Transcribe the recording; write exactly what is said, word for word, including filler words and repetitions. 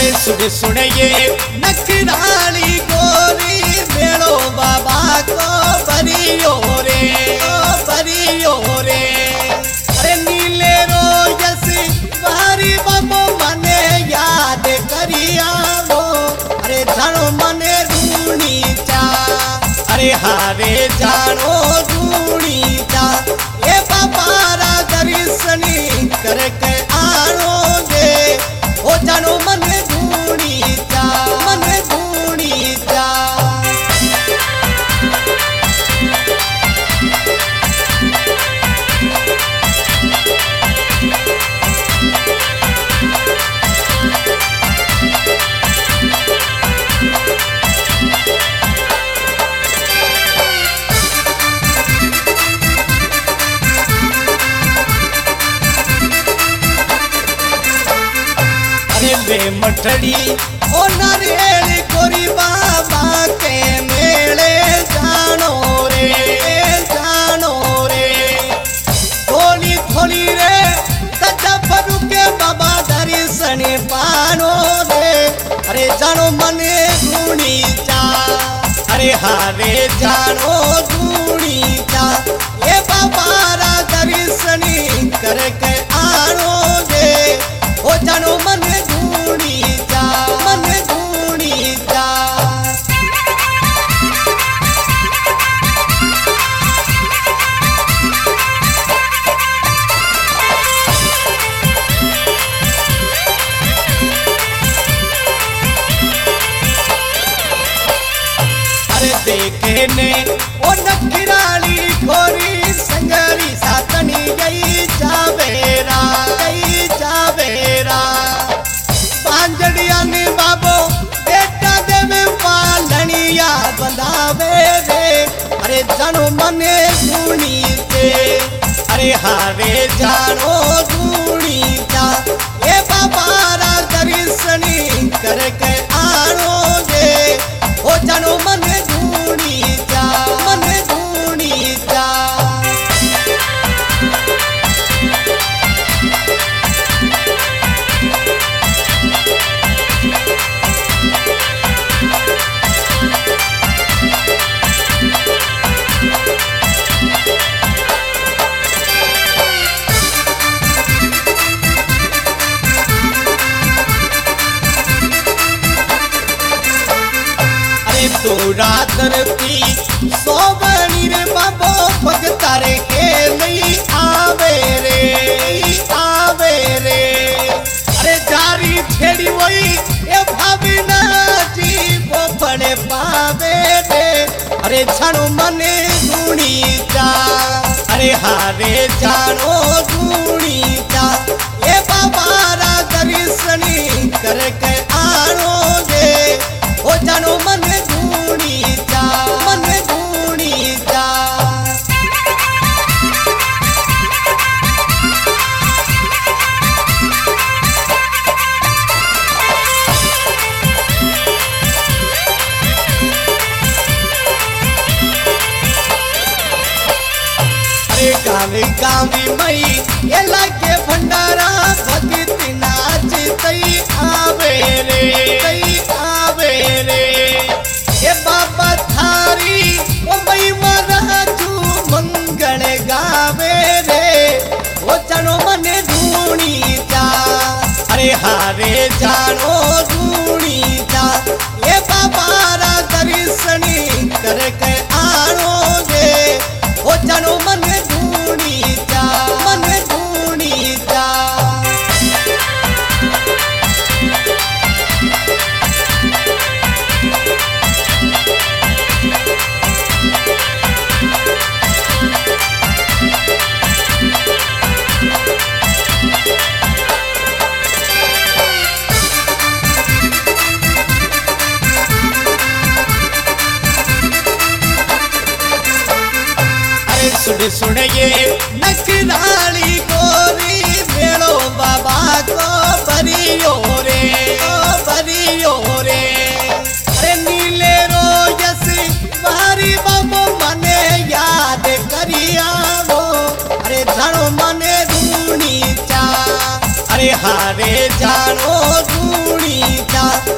सुन सुन ये नखराली गोरी मेलो बाबा को बरियो रे बरियो रे। अरे नीले रोयस बारी बमो मने याद करिया वो। अरे जानो मने ढूंढी चा अरे हारे जानो ढूंढी चा ये बाबारा दर्शनी करके आनो दे ओ जानो मने ढूंढी चा मने ढूंढी चा। वे मठड़ी ओ नारियल गोरी बाबा के मेले जानो रे जानो रे। थोड़ी थोड़ी रे तजबरू के बाबा दर्शन पानो रे। अरे जानो मने ढूंढी चा अरे हारे जानो ढूंढी चा ये बाबारा दर्शनी करके आनो दे ओ जानो मने ढूंढी चा मने ढूंढी चा। अरे देखे ने ओ नखराली गोरी संगरी सातनी गई जावेरा गई जावेरा। पांजड़िया ने बाबो बेटा देवे पालनिया बंधावे रे। अरे जानो मने ढूंढी चे अरे हारे जानो ढूंढी चा ये बाबारा दर्शनी करके आनो दे ओ जानो मने ढूंढी चा मने ढूंढी चा। तोरा धरती सोबनी रे बाबो भगतारे के नहीं आवे रे आवे रे। अरे जारी फेड़ी वही ये भावना जी वो बड़े पावे रे। अरे जानो मने ढूंढी चा अरे हारे जानो ढूंढी चा ये बाबारा दर्शनी करके आनो दे ओ जानो मने ढूंढी चा मने ढूंढी चा। अरे गावी गावी मई ये लागे भंडारा भगत नाच तई आवे रे तई आवे रे। ये बाबा थारी ओ मई मराजू मंगल गावे रे ओ जानो मने ढूंढी चा अरे हारे जानो ढूंढी चा ये बाबारा दर्शनी करके आनो दे ओ जानो मने ढूंढी चा मने ढूंढी चा। सुन सुन ये नखराली गोरी मेलो बाबा को बरियो रे बरियो रे। अरे नीले रोयस बारी बमो मने याद करिया वो। अरे जानो मने ढूंढी चा अरे हारे जानो धूणी जा